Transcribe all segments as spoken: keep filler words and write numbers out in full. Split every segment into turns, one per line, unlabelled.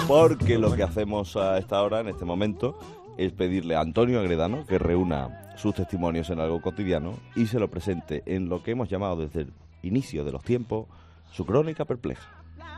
porque lo que hacemos a esta hora, en este momento, es pedirle a Antonio Agredano que reúna sus testimonios en Algo Cotidiano y se lo presente en lo que hemos llamado desde el inicio de los tiempos su crónica perpleja.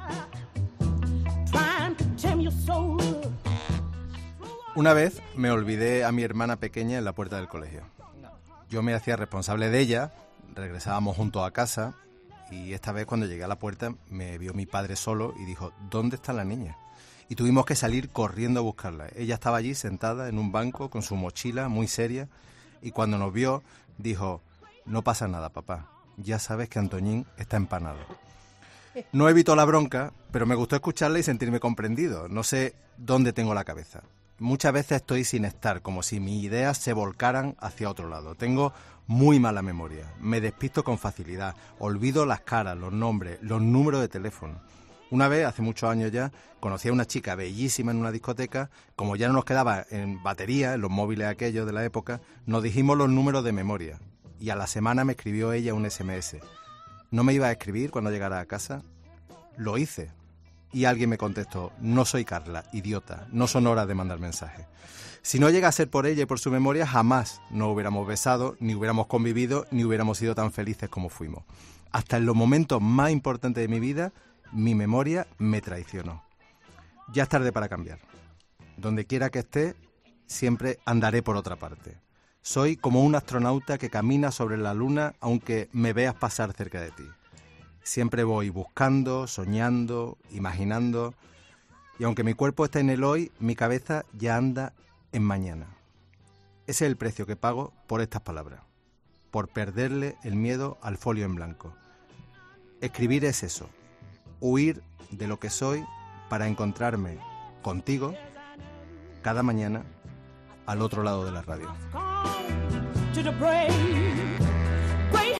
Una vez me olvidé a mi hermana pequeña en la puerta del colegio. Yo me hacía responsable de ella, regresábamos juntos a casa y esta vez cuando llegué a la puerta me vio mi padre solo y dijo: ¿dónde está la niña? Y tuvimos que salir corriendo a buscarla. Ella estaba allí sentada en un banco con su mochila muy seria y cuando nos vio dijo: no pasa nada, papá, ya sabes que Antoñín está empanado. No evitó la bronca, pero me gustó escucharla y sentirme comprendido. No sé dónde tengo la cabeza. Muchas veces estoy sin estar, como si mis ideas se volcaran hacia otro lado. Tengo muy mala memoria, me despisto con facilidad, olvido las caras, los nombres, los números de teléfono. Una vez, hace muchos años ya, conocí a una chica bellísima en una discoteca. Como ya no nos quedaba en batería, en los móviles aquellos de la época, nos dijimos los números de memoria. Y a la semana me escribió ella un ese eme ese. ¿No me iba a escribir cuando llegara a casa? Lo hice. Y alguien me contestó: no soy Carla, idiota, no son horas de mandar mensajes. Si no llega a ser por ella y por su memoria, jamás nos hubiéramos besado, ni hubiéramos convivido, ni hubiéramos sido tan felices como fuimos. Hasta en los momentos más importantes de mi vida, mi memoria me traicionó. Ya es tarde para cambiar. Donde quiera que esté, siempre andaré por otra parte. Soy como un astronauta que camina sobre la luna aunque me veas pasar cerca de ti. Siempre voy buscando, soñando, imaginando, y aunque mi cuerpo está en el hoy, mi cabeza ya anda en mañana. Ese es el precio que pago por estas palabras, por perderle el miedo al folio en blanco. Escribir es eso, huir de lo que soy para encontrarme contigo cada mañana al otro lado de la radio.